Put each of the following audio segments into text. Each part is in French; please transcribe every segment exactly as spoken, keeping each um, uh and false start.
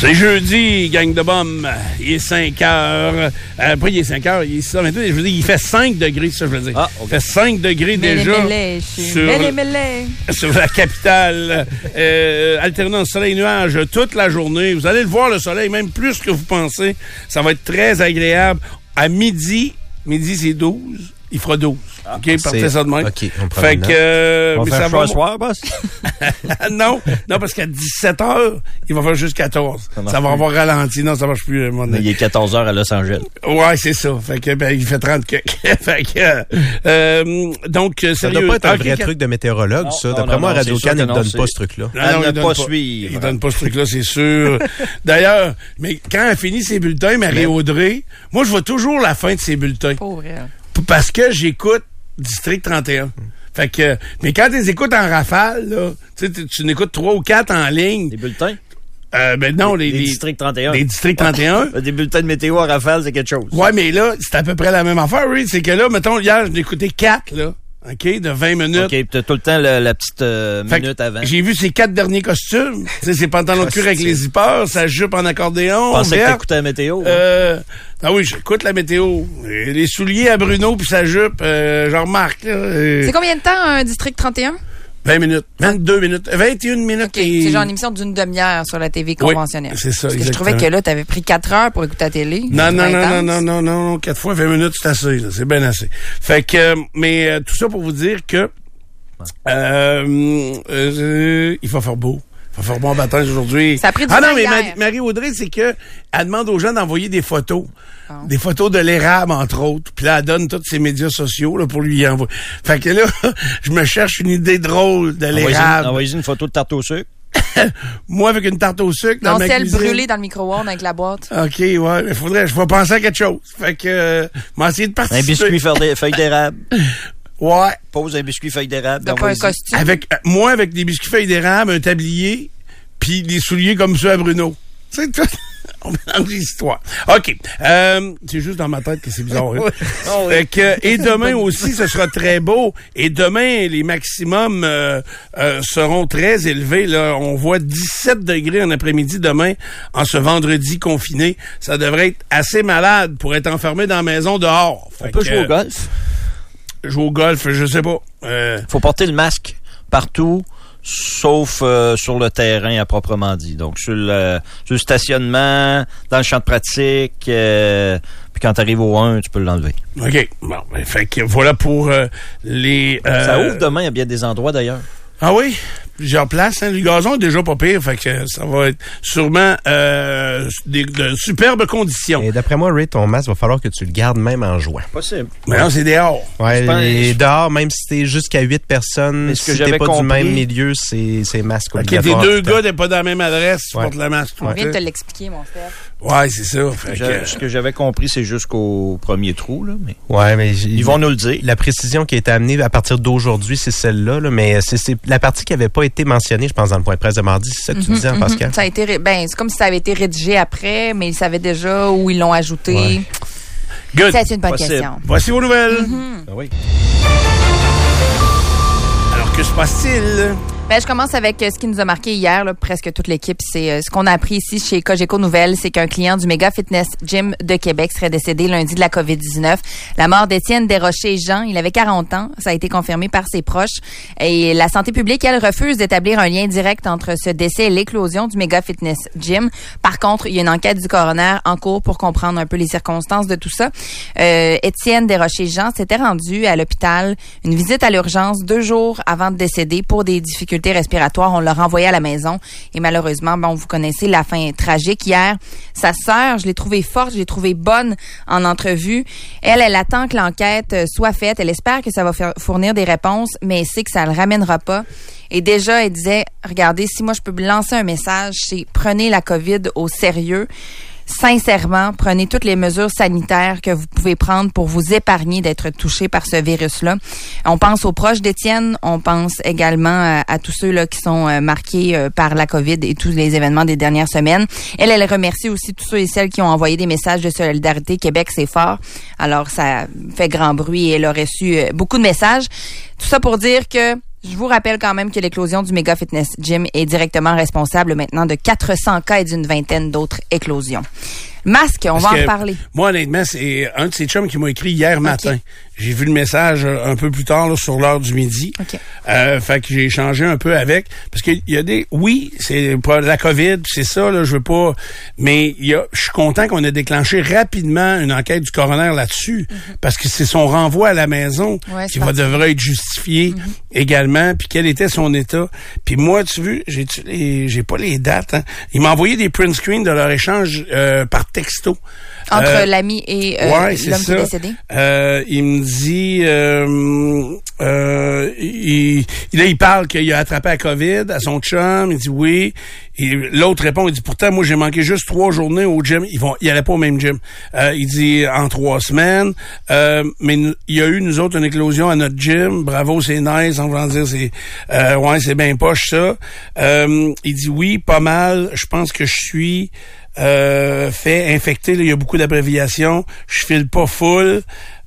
C'est jeudi, gang de bombes. Il est cinq heures. Euh, pas il est cinq heures, il est ça. Maintenant, je veux dire, il fait cinq degrés, ça, je veux dire. Ah, okay. Il fait cinq degrés mêlé, déjà mêlé, sur, mêlé, mêlé. sur la capitale. Euh, alternance soleil-nuage toute la journée. Vous allez le voir, le soleil, même plus que vous pensez. Ça va être très agréable. À midi, midi, c'est douze. Il fera douze. Ah, OK, partez ça de même. OK, on prend Fait que... Euh, on va faire chaud un soir, boss? non, non, parce qu'à dix-sept heures, il va faire juste quatorze. Ça, ça va avoir ralenti. Non, ça marche plus. Mais il est quatorze heures à Los Angeles. Ouais, c'est ça. Fait que, ben, il fait trente quelques. Fait que, euh, donc, sérieux. Ça doit pas être un ah, vrai okay. truc de météorologue, non, ça. Non, D'après non, moi, non, Radio-Can, il ne donne c'est... pas ce truc-là. Non, non, elle il ne pas suivre. Il donne pas ce truc-là, c'est sûr. D'ailleurs, mais quand elle finit ses bulletins, Marie-Audrey, moi, je vois toujours la fin de ses bulletins. Pour vrai. Parce que j'écoute District trente et un. Fait que, mais quand tu les écoutes en rafale, là, tu sais, tu n'écoutes trois ou quatre en ligne. Des bulletins? Euh, ben non, les, les, les les District trente et un. Les District trente et un. Des bulletins de météo à rafale, c'est quelque chose. Ouais, mais là, c'est à peu près la même affaire, oui. C'est que là, mettons, hier, j'en ai écouté quatre, là. OK, de vingt minutes. OK, t'as tout le temps le, la petite euh, minute avant. J'ai vu ses quatre derniers costumes. Tu sais, ses pantalons de cuir avec les zippers, sa jupe en accordéon. Je pensais verte. que t'écoutais la météo. Euh, ah oui, j'écoute la météo. Et les souliers à Bruno puis sa jupe, euh, j'en remarque. Là, euh, C'est combien de temps, un District trente et un? vingt minutes. vingt-deux minutes. vingt et une minutes. Okay. Et... C'est genre une émission d'une demi-heure sur la T V conventionnelle. Oui, c'est ça, Parce que exactement. je trouvais que là, t'avais pris quatre heures pour écouter la télé. Non, non, non, non, non, non, non, quatre fois vingt minutes, c'est assez, là. C'est bien assez. Fait que, euh, mais euh, tout ça pour vous dire que euh, euh, il va faire beau. Il va faire bon matin aujourd'hui. Ça a pris du Ah non, vent mais hier. Ma- Marie-Audrey, c'est que elle demande aux gens d'envoyer des photos. Oh. Des photos de l'érable, entre autres. Puis là, elle donne tous ses médias sociaux là, pour lui envoyer. Fait que là, je me cherche une idée drôle de l'érable. Envoyez une photo de tarte au sucre. Moi, avec une tarte au sucre dans Non, ma celle cuisine. brûlée dans le micro-ondes avec la boîte. OK, ouais, mais faudrait, je vais penser à quelque chose. Fait que, euh, m'en essayer de Un participer. biscuit feuille feuille d'érable. Ouais. Pose un biscuit feuille d'érable. T'as pas un costume. Avec, euh, moi, avec des biscuits feuilles d'érable, un tablier, puis des souliers comme ceux à Bruno. C'est tout. On mélange l'histoire. OK. Euh, c'est juste dans ma tête que c'est bizarre. Hein? Oh, oui. Fait que, et demain aussi, ce sera très beau. Et demain, les maximums euh, euh, seront très élevés. Là. On voit dix-sept degrés en après-midi demain, en ce vendredi confiné. Ça devrait être assez malade pour être enfermé dans la maison dehors. On Fait peut que, jouer au golf. Jouer au golf, je sais pas. Euh, Faut porter le masque partout, sauf euh, sur le terrain à proprement dit. Donc, sur le, sur le stationnement, dans le champ de pratique, euh, puis quand tu arrives au un, tu peux l'enlever. OK. Bon, ben, fait que voilà pour euh, les... euh, Ça ouvre demain à bien des endroits, d'ailleurs. Ah oui? Plusieurs places. Hein? Le gazon est déjà pas pire, fait que ça va être sûrement euh, des, de superbes conditions. Et d'après moi, Ray, ton masque, va falloir que tu le gardes même en jouant. Possible. Mais non, c'est dehors. Ouais, Je pense- et dehors, même si t'es jusqu'à huit personnes, Mais ce que si t'es j'avais pas compris- du même milieu, c'est, c'est masque OK, tes obligatoire. deux tout le gars n'es pas dans la même adresse, tu Ouais. portes le masque. On tout vient de le te temps. l'expliquer, mon frère. Ouais, c'est ça. Fait Je- que, ce que j'avais compris, c'est jusqu'au premier trou, là, mais temps. Ouais, mais j- ils vont nous le dire. La précision qui a été amenée à partir d'aujourd'hui, c'est celle-là, là, mais c'est, c'est la partie qui avait pas été mentionnée, je pense, dans le point de presse de mardi. C'est ça que tu disais, hein, Pascal? Ça a été, ré- ben, c'est comme si ça avait été rédigé après, mais ils savaient déjà où ils l'ont ajouté. Ouais. good. C'est une bonne Possible. question. Voici vos nouvelles. Ah oui. Alors, que se passe-t-il? Ben, je commence avec euh, ce qui nous a marqué hier, là, presque toute l'équipe. C'est euh, ce qu'on a appris ici chez Cogeco Nouvelles, c'est qu'un client du Méga Fitness Gym de Québec serait décédé lundi de la covid dix-neuf. La mort d'Étienne Desrochers-Jean, il avait quarante ans, ça a été confirmé par ses proches. Et la santé publique, elle, refuse d'établir un lien direct entre ce décès et l'éclosion du Méga Fitness Gym. Par contre, il y a une enquête du coroner en cours pour comprendre un peu les circonstances de tout ça. Euh, Étienne Desrochers-Jean s'était rendu à l'hôpital, une visite à l'urgence deux jours avant de décéder pour des difficultés respiratoires. On l'a renvoyé à la maison et malheureusement, bon, vous connaissez la fin tragique hier. Sa sœur, je l'ai trouvée forte, je l'ai trouvée bonne en entrevue. Elle, elle attend que l'enquête soit faite. Elle espère que ça va faire fournir des réponses, mais elle sait que ça ne le ramènera pas. Et déjà, elle disait, regardez, si moi je peux lancer un message, c'est prenez la COVID au sérieux. Sincèrement, prenez toutes les mesures sanitaires que vous pouvez prendre pour vous épargner d'être touché par ce virus-là. On pense aux proches d'Étienne, on pense également à, à tous ceux là qui sont euh, marqués euh, par la COVID et tous les événements des dernières semaines. Elle, elle remercie aussi tous ceux et celles qui ont envoyé des messages de solidarité. Québec, c'est fort. Alors, ça fait grand bruit et elle a reçu euh, beaucoup de messages. Tout ça pour dire que Je vous rappelle quand même que l'éclosion du Mega Fitness Gym est directement responsable maintenant de quatre cents cas et d'une vingtaine d'autres éclosions. Masque, on Parce va en parler. Moi, honnêtement, c'est un de ces chums qui m'a écrit hier matin. Okay. J'ai vu le message un peu plus tard, là, sur l'heure du midi. Okay. Euh, fait que j'ai échangé un peu avec. Parce qu'il y a des... Oui, c'est pas la COVID, c'est ça, là, je veux pas... Mais il y a, je suis content qu'on ait déclenché rapidement une enquête du coroner là-dessus. Mm-hmm. Parce que c'est son renvoi à la maison ouais, qui va devrait être justifié mm-hmm. également. Puis quel était son état. Puis moi, tu vois, j'ai, les, j'ai pas les dates. Hein. Il m'a envoyé des print screens de leur échange euh, par texto. Entre euh, l'ami et euh, ouais, l'homme qui est décédé? Euh, il me dit... Euh, euh, il, là, il parle qu'il a attrapé la COVID à son chum. Il dit oui. Et l'autre répond, il dit, pourtant, moi, j'ai manqué juste trois journées au gym. Ils vont, ils allaient pas au même gym. Euh, il dit, en trois semaines. Euh, mais il y a eu, nous autres, une éclosion à notre gym. Bravo, c'est nice. On va dire, c'est, euh, ouais, c'est bien poche, ça. Euh, il dit oui, pas mal. Je pense que je suis... Euh, fait infecté, là, il y a beaucoup d'abréviations. Je file pas full,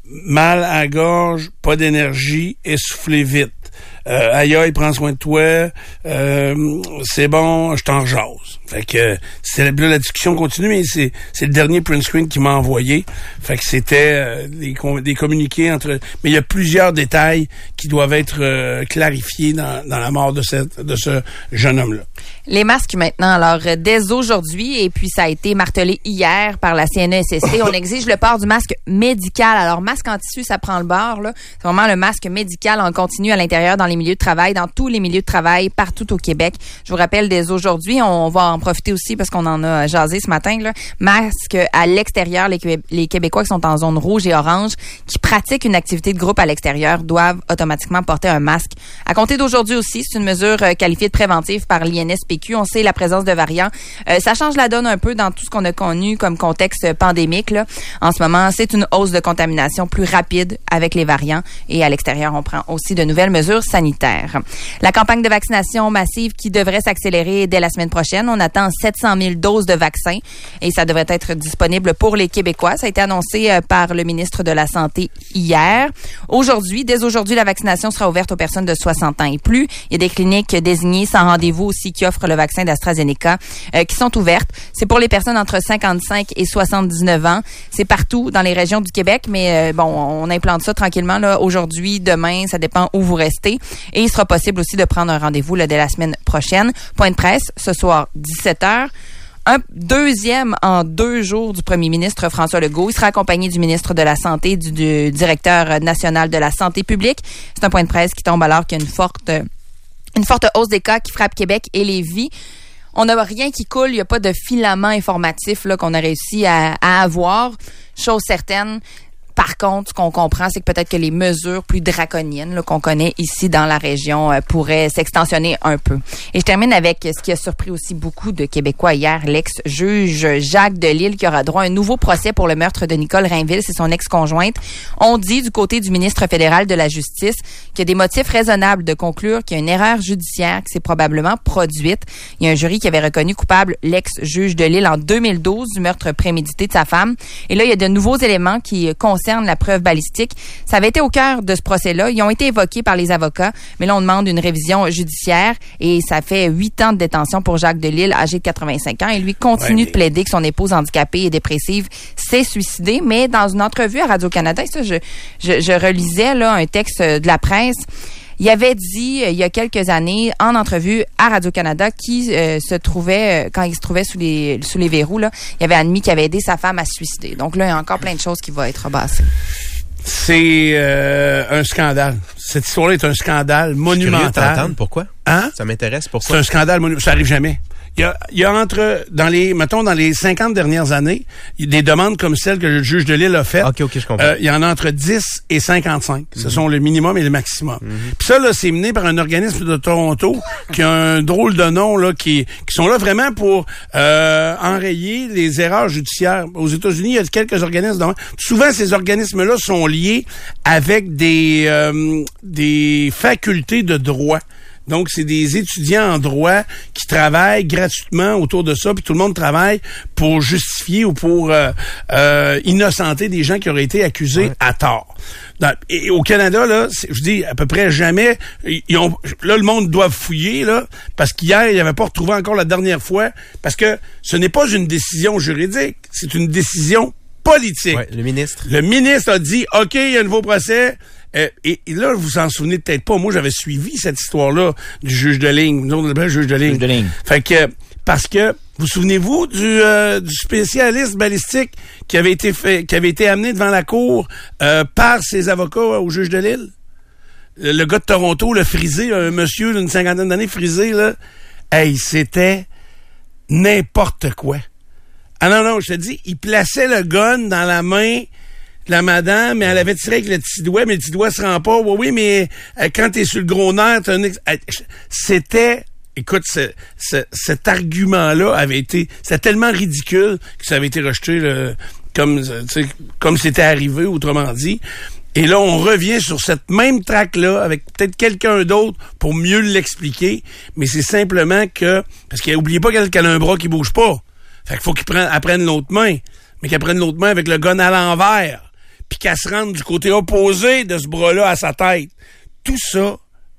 mal à la gorge, pas d'énergie, essoufflé vite. Euh, aïe aïe, prends soin de toi, euh, c'est bon, je t'en jase. Fait que c'est là, la discussion continue, mais c'est c'est le dernier print screen qu'il m'a envoyé. Fait que c'était euh, des, des communiqués entre... Mais il y a plusieurs détails qui doivent être euh, clarifiés dans, dans la mort de cette de ce jeune homme-là. Les masques maintenant, alors dès aujourd'hui, et puis ça a été martelé hier par la C N E S S T, on exige le port du masque médical. Alors masque en tissu, ça prend le bord, là. C'est vraiment le masque médical en continu à l'intérieur, dans les milieux de travail, dans tous les milieux de travail, partout au Québec. Je vous rappelle, dès aujourd'hui, on va en profiter aussi parce qu'on en a jasé ce matin, là. Masque à l'extérieur, les, les Québécois qui sont en zone rouge et orange, qui pratiquent une activité de groupe à l'extérieur, doivent automatiquement porter un masque. À compter d'aujourd'hui aussi, c'est une mesure qualifiée de préventive par l'I N S P Q. On sait la présence de variants. Euh, ça change la donne un peu dans tout ce qu'on a connu comme contexte pandémique, là. En ce moment, c'est une hausse de contamination plus rapide avec les variants et à l'extérieur, on prend aussi de nouvelles mesures sanitaires. La campagne de vaccination massive qui devrait s'accélérer dès la semaine prochaine. On attend sept cent mille doses de vaccins et ça devrait être disponible pour les Québécois. Ça a été annoncé par le ministre de la Santé hier. Aujourd'hui, dès aujourd'hui, la vaccination sera ouverte aux personnes de soixante ans et plus. Il y a des cliniques désignées sans rendez-vous aussi qui offrent le vaccin d'AstraZeneca euh, qui sont ouvertes. C'est pour les personnes entre cinquante-cinq et soixante-dix-neuf ans. C'est partout dans les régions du Québec, mais euh, bon, on implante ça tranquillement là aujourd'hui, demain, ça dépend où vous restez. Et il sera possible aussi de prendre un rendez-vous là, dès la semaine prochaine. Point de presse, ce soir, dix-sept heures. Un deuxième en deux jours du premier ministre François Legault. Il sera accompagné du ministre de la Santé, du, du directeur national de la santé publique. C'est un point de presse qui tombe alors qu'il y a une forte, une forte hausse des cas qui frappe Québec et Lévis. On n'a rien qui coule, il n'y a pas de filament informatif là, qu'on a réussi à, à avoir. Chose certaine. Par contre, ce qu'on comprend, c'est que peut-être que les mesures plus draconiennes là, qu'on connaît ici dans la région euh, pourraient s'extensionner un peu. Et je termine avec ce qui a surpris aussi beaucoup de Québécois hier, l'ex-juge Jacques Delisle qui aura droit à un nouveau procès pour le meurtre de Nicole Rainville, c'est son ex-conjointe. On dit du côté du ministre fédéral de la Justice qu'il y a des motifs raisonnables de conclure qu'il y a une erreur judiciaire qui s'est probablement produite. Il y a un jury qui avait reconnu coupable l'ex-juge Delisle en deux mille douze du meurtre prémédité de sa femme. Et là, il y a de nouveaux éléments qui concernent la preuve balistique. Ça avait été au cœur de ce procès-là. Ils ont été évoqués par les avocats, mais là, on demande une révision judiciaire et ça fait huit ans de détention pour Jacques Delisle, âgé de quatre-vingt-cinq ans. Et lui continue ouais, mais... de plaider que son épouse handicapée et dépressive s'est suicidée. Mais dans une entrevue à Radio-Canada, ça, je, je, je relisais là un texte de la presse. Il avait dit, il y a quelques années, en entrevue à Radio-Canada, qui euh, se trouvait, euh, quand il se trouvait sous les sous les verrous, là, il avait admis qu'il avait aidé sa femme à se suicider. Donc là, il y a encore plein de choses qui vont être rebassées. C'est euh, un scandale. Cette histoire-là est un scandale monumental. Pourquoi? Hein? Ça m'intéresse. Pourquoi? C'est un scandale monumental. Ça arrive jamais. Il y a, il y a entre, dans les, mettons, dans les cinquante dernières années, il y a des demandes comme celles que le juge Delisle a faites. OK, OK, je comprends. Euh, il y en a entre dix et cinquante-cinq. Mm-hmm. Ce sont le minimum et le maximum. Mm-hmm. Puis ça, là, c'est mené par un organisme de Toronto qui a un drôle de nom, là, qui, qui sont là vraiment pour euh, enrayer les erreurs judiciaires. Aux États-Unis, il y a quelques organismes. Donc, souvent, ces organismes-là sont liés avec des, euh, des facultés de droit. Donc, c'est des étudiants en droit qui travaillent gratuitement autour de ça, puis tout le monde travaille pour justifier ou pour euh, euh, innocenter des gens qui auraient été accusés ouais. à tort. Dans, et au Canada, là, je dis à peu près jamais, ils ont, là, le monde doit fouiller, là, parce qu'hier, il n'avait pas retrouvé encore la dernière fois, parce que ce n'est pas une décision juridique, c'est une décision politique. Ouais, le ministre. Le ministre a dit, OK, il y a un nouveau procès. Euh, et, et là, vous vous en souvenez peut-être pas. Moi, j'avais suivi cette histoire-là du juge de ligne. Nous, on l'appelle juge de ligne. Juge de ligne. Fait que, parce que, vous souvenez-vous du, euh, du spécialiste balistique qui avait été fait, qui avait été amené devant la cour euh, par ses avocats au juge de Lille? Le, le gars de Toronto, le frisé, un monsieur d'une cinquantaine d'années frisé, là. Hey, c'était n'importe quoi. Ah non, non, je te dis, il plaçait le gun dans la main de la madame, mais elle avait tiré avec le petit doigt, mais le petit doigt se rend pas. Oui, oui, mais euh, quand t'es sur le gros nerf, t'as un ex... C'était... Écoute, ce, ce, cet argument-là avait été... C'était tellement ridicule que ça avait été rejeté là, comme, comme c'était arrivé, autrement dit. Et là, on revient sur cette même traque-là avec peut-être quelqu'un d'autre pour mieux l'expliquer, mais c'est simplement que... Parce qu'oubliez pas qu'elle a un bras qui bouge pas. Fait qu'il faut qu'il prenne, apprenne l'autre main, mais qu'elle prenne l'autre main avec le gun à l'envers, puis qu'elle se rende du côté opposé de ce bras-là à sa tête. Tout ça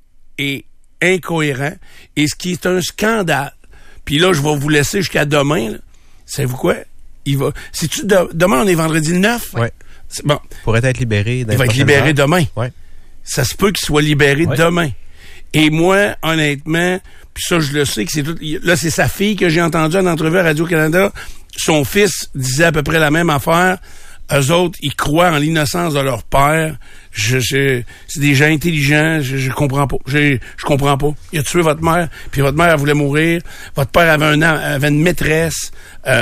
est incohérent, et ce qui est un scandale. Puis là, je vais vous laisser jusqu'à demain. Là. Savez-vous quoi? Il va. C'est-tu de, demain, on est vendredi le neuf? Oui. C'est bon. Il pourrait être libéré. Il va être libéré heures. demain. Oui. Ça se peut qu'il soit libéré ouais. demain. Et moi, honnêtement, puis ça, je le sais que c'est tout. Là, c'est sa fille que j'ai entendue en entrevue à Radio-Canada. Son fils disait à peu près la même affaire. Eux autres, ils croient en l'innocence de leur père. Je, je, c'est des gens intelligents. Je, je comprends pas. Je, je comprends pas. Il a tué votre mère, puis votre mère, elle voulait mourir. Votre père avait un avait une maîtresse.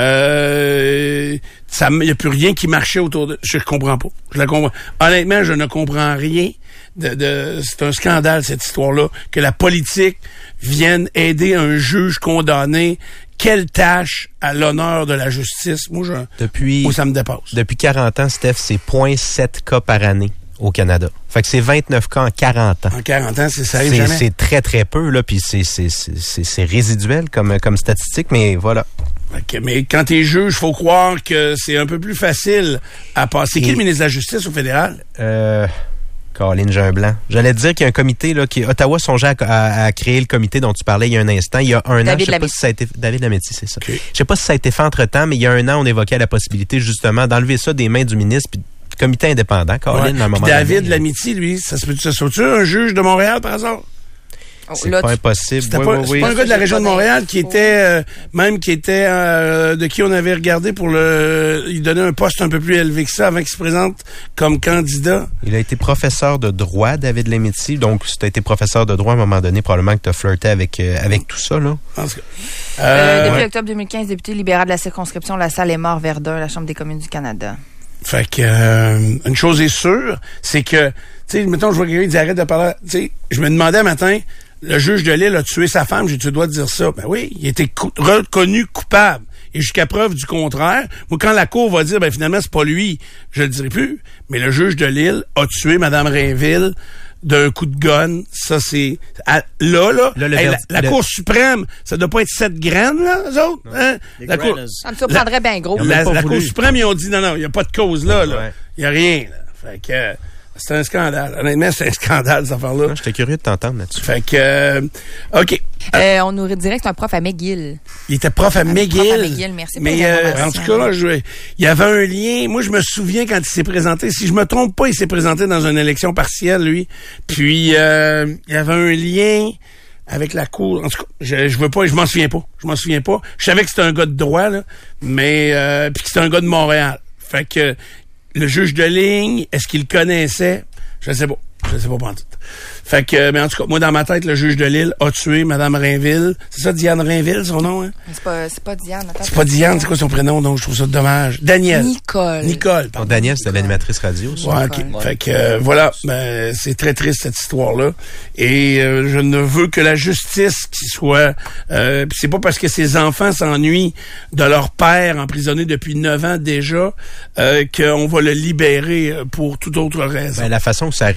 Euh, ça, il y a plus rien qui marchait autour de. Je comprends pas. Je la comprends. Honnêtement, je ne comprends rien. De, de, c'est un scandale, cette histoire-là, que la politique vienne aider un juge condamné. Quelle tâche à l'honneur de la justice? Moi, je, depuis, moi, ça me dépasse. Depuis quarante ans, Steph, c'est zéro virgule sept cas par année au Canada. Fait que c'est vingt-neuf cas en quarante ans. En quarante ans, c'est ça arrive c'est, jamais. C'est très, très peu, là, puis c'est, c'est, c'est, c'est, c'est résiduel comme, comme statistique, mais voilà. Okay, mais quand t'es juge, faut croire que c'est un peu plus facile à passer. Et, qui est le ministre de la Justice au fédéral? Euh... Caroline Jean-Blanc. J'allais te dire qu'il y a un comité, là, qui Ottawa songeait à, à, à créer le comité dont tu parlais il y a un instant. Il y a un David an, je sais Lametti. pas si ça a été David Lametti, c'est ça. Okay. Je sais pas si ça a été fait entre-temps, mais il y a un an, on évoquait la possibilité, justement, d'enlever ça des mains du ministre, puis comité indépendant, Caroline, ouais. à un moment David donné. Lametti, lui, ça se peut ça soit-tu un juge de Montréal, par hasard? C'est Là, pas tu... impossible. C'était oui, pas, oui, c'est oui. pas un gars de la région de Montréal qui était, euh, même qui était, euh, de qui on avait regardé pour le, il donnait un poste un peu plus élevé que ça avant qu'il se présente comme candidat. Il a été professeur de droit, David Lametti. Donc, si tu as été professeur de droit à un moment donné, probablement que tu as flirté avec, euh, avec tout ça, là. En tout cas. Euh, Euh, depuis ouais. octobre deux mille quinze, député libéral de la circonscription La Salle-et-Mort-Verdun, la Chambre des communes du Canada. Fait que, euh, une chose est sûre, c'est que, tu sais, mettons, je vois quelqu'un qui dit arrête de parler, tu sais, je me demandais un matin, le juge de Lille a tué sa femme, j'ai-tu le droit de dire ça? Ben oui, il a été cou- reconnu coupable. Et jusqu'à preuve du contraire, moi, quand la cour va dire, ben finalement, c'est pas lui, je le dirai plus. Mais le juge de Lille a tué Mme Rainville d'un coup de gun. Ça, c'est... À, là, là, Là, le hey, la, verdi- la le- Cour suprême, ça doit pas être sept graines, là, eux autres? Hein? La Cour, Ça me surprendrait bien gros. Ils ont la, même pas la voulu. Cour suprême, ils ont dit, non, non, il n'y a pas de cause là, là. Ouais. Il n'y a rien, là. Fait que... euh, c'est un scandale. Honnêtement, c'est un scandale, cette affaire-là. Non, j'étais curieux de t'entendre là-dessus. Fait que... Euh, OK. Euh, on nous dirait que c'est un prof à McGill. Il était prof à Un McGill. prof à McGill, merci pour Mais euh, l'information. en tout cas, là, je, il y avait un lien. Moi, je me souviens quand il s'est présenté. Si je me trompe pas, il s'est présenté dans une élection partielle, lui. Puis, euh, il y avait un lien avec la cour. En tout cas, je, je veux pas, je m'en souviens pas. Je m'en souviens pas. Je savais que c'était un gars de droit, là, mais euh, puis que c'était un gars de Montréal. Fait que le juge de ligne, est-ce qu'il le connaissait? Je sais pas. Je sais pas pas en tout. Fait que, mais en tout cas, moi, dans ma tête, le juge de Lille a tué Mme Rainville. C'est ça, Diane Rainville, son nom, hein? C'est pas, c'est pas Diane. Attends, C'est pas Diane, c'est quoi son prénom? Donc, je trouve ça dommage. Daniel. Nicole. Nicole, Bon, pardon. Daniel, c'était l'animatrice radio, ça. Ouais, ok. Ouais. Fait que, euh, voilà, ben, c'est très triste, cette histoire-là. Et euh, je ne veux que la justice qui soit... Euh, pis c'est pas parce que ces enfants s'ennuient de leur père emprisonné depuis neuf ans déjà euh, qu'on va le libérer pour toute autre raison. Ben, la façon que ça arri- ce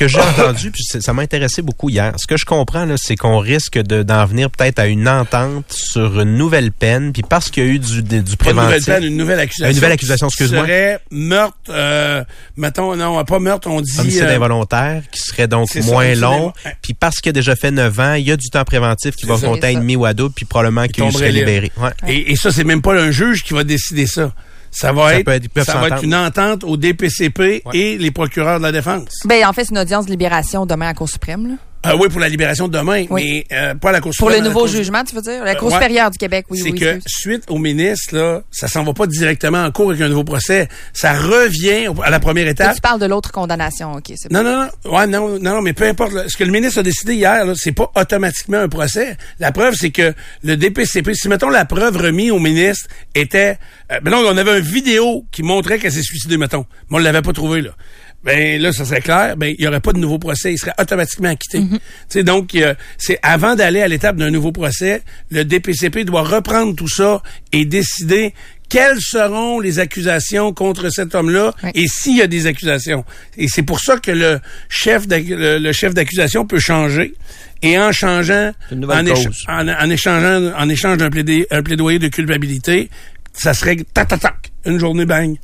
que j'ai entendu, puis ça m'a intéressé beaucoup hier, ce que je comprends, là, c'est qu'on risque de, d'en venir peut-être à une entente sur une nouvelle peine, puis parce qu'il y a eu du, du, du préventif... Pas une nouvelle peine, une nouvelle accusation. Une nouvelle accusation, excuse-moi. Ce serait meurtre, euh, mettons, non, pas meurtre, on dit... Homicide euh, involontaire, qui serait donc c'est moins ça, long, c'est puis parce qu'il a déjà fait neuf ans, il y a du temps préventif qui C'est va ça. compter à C'est ça. demi ou à double, puis probablement qu'il tomberait serait libre. libéré. Ouais. Et, et ça, c'est même pas un juge qui va décider ça. Ça va Ça être, peut être- ils peuvent ça va être s'entendre. une entente au D P C P Ouais. et les procureurs de la défense. Ben, en fait, c'est une audience de libération demain à la Cour suprême, là. Ah oui, pour la libération de demain, Oui. mais euh, pas à la Cour Pour suprême. le à la nouveau Cour- jugement, tu veux dire? La Cour Euh, ouais. supérieure du Québec, oui, c'est oui. que excuse. suite au ministre, là, ça s'en va pas directement en cours avec un nouveau procès. Ça revient au- à la première Toi, étape. tu parles de l'autre condamnation, OK, c'est bon. Non, non, non. Ouais, non, non, mais peu importe. là. Ce que le ministre a décidé hier, là, c'est pas automatiquement un procès. La preuve, c'est que le D P C P, si mettons la preuve remise au ministre était, euh, ben non, on avait une vidéo qui montrait qu'elle s'est suicidée, mettons. Mais on l'avait pas trouvé là. Ben là, ça serait clair. Ben il y aurait pas de nouveau procès, il serait automatiquement acquitté. Tu sais, donc euh, c'est avant d'aller à l'étape d'un nouveau procès, le D P C P doit reprendre tout ça et décider quelles seront les accusations contre cet homme-là Oui. et s'il y a des accusations. Et c'est pour ça que le chef d'ac- le, le chef d'accusation peut changer. Et en changeant, C'est une nouvelle en, écha- cause. en, en échangeant, en échange d'un plaidé- un plaidoyer de culpabilité, ça se règle tac tac tac, une journée bang.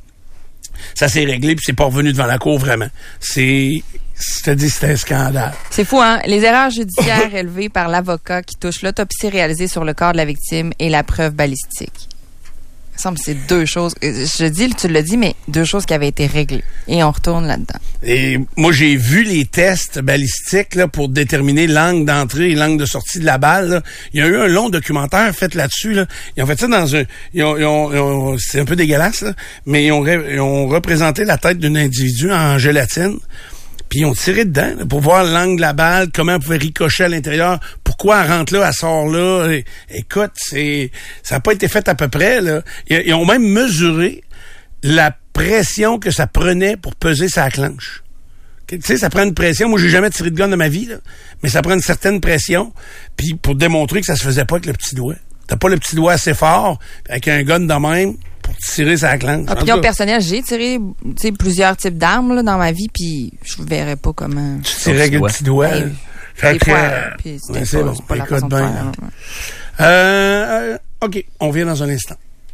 Ça s'est réglé puis c'est pas revenu devant la cour vraiment. C'est, c'est-à-dire c'est un scandale. C'est fou, hein? Les erreurs judiciaires élevées par l'avocat qui touchent l'autopsie réalisée sur le corps de la victime et la preuve balistique. Il me semble que c'est deux choses. Je dis, tu l'as dit, mais deux choses qui avaient été réglées. Et on retourne là-dedans. Et moi, j'ai vu les tests balistiques là, pour déterminer l'angle d'entrée et l'angle de sortie de la balle. Là. Il y a eu un long documentaire fait là-dessus. Là. Ils ont fait ça dans un... Ils ont, ils ont, ils ont- c'est un peu dégueulasse, là, mais ils ont, ré- ils ont représenté la tête d'un individu en gélatine. Puis ils ont tiré dedans là, pour voir l'angle de la balle, comment elle pouvait ricocher à l'intérieur, pourquoi elle rentre là, elle sort là. Et- écoute, c'est ça n'a pas été fait à peu près. Là. Ils, ils ont même mesuré la pression que ça prenait pour peser sa clenche. Tu sais, ça prend une pression. Moi, j'ai jamais tiré de gun de ma vie, là, mais ça prend une certaine pression. Puis pour démontrer que ça se faisait pas avec le petit doigt. T'as pas le petit doigt assez fort, avec un gun de même, pour tirer sa clenche. En Opinion tout cas, personnelle, j'ai tiré tu sais, plusieurs types d'armes là, dans ma vie, puis je verrais pas comment... tu tirais avec le petit doigt. Hey, là. Fait Des que, fois, euh, puis c'était ouais, c'est pas, bon. c'est pas la Écoute façon de bien. faire, là. Euh, euh, OK, on vient dans un instant.